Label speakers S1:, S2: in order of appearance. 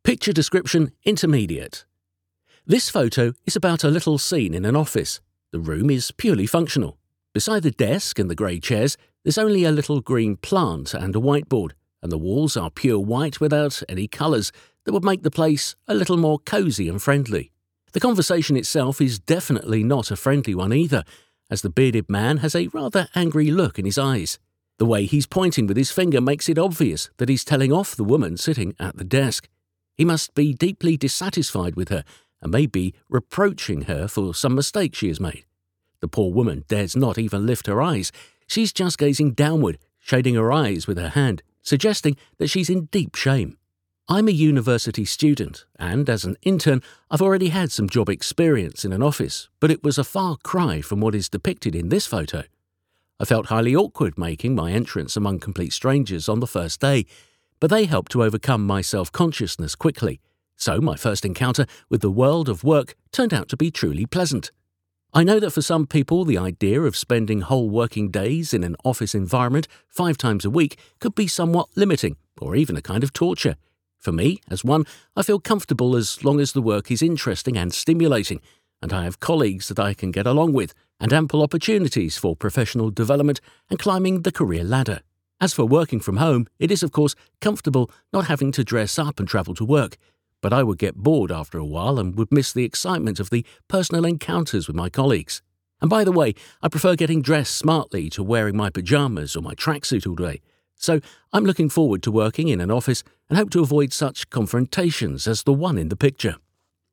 S1: Picture description intermediate. This photo is about a little scene in an office. The room is purely functional. Beside the desk and the grey chairs, there's only a little green plant and a whiteboard, and the walls are pure white without any colours that would make the place a little more cosy and friendly. The conversation itself is definitely not a friendly one either, as the bearded man has a rather angry look in his eyes. The way he's pointing with his finger makes it obvious that he's telling off the woman sitting at the desk. He must be deeply dissatisfied with her and may be reproaching her for some mistake she has made. The poor woman dares not even lift her eyes. She's just gazing downward, shading her eyes with her hand, suggesting that she's in deep shame. I'm a university student, and as an intern, I've already had some job experience in an office, but it was a far cry from what is depicted in this photo. I felt highly awkward making my entrance among complete strangers on the first day, but they helped to overcome my self-consciousness quickly, so my first encounter with the world of work turned out to be truly pleasant. I know that for some people the idea of spending whole working days in an office environment 5 times a week could be somewhat limiting, or even a kind of torture. For me, as one, I feel comfortable as long as the work is interesting and stimulating, and I have colleagues that I can get along with, and ample opportunities for professional development and climbing the career ladder. As for working from home, it is of course comfortable not having to dress up and travel to work, but I would get bored after a while and would miss the excitement of the personal encounters with my colleagues. And by the way, I prefer getting dressed smartly to wearing my pyjamas or my tracksuit all day. So I'm looking forward to working in an office and hope to avoid such confrontations as the one in the picture.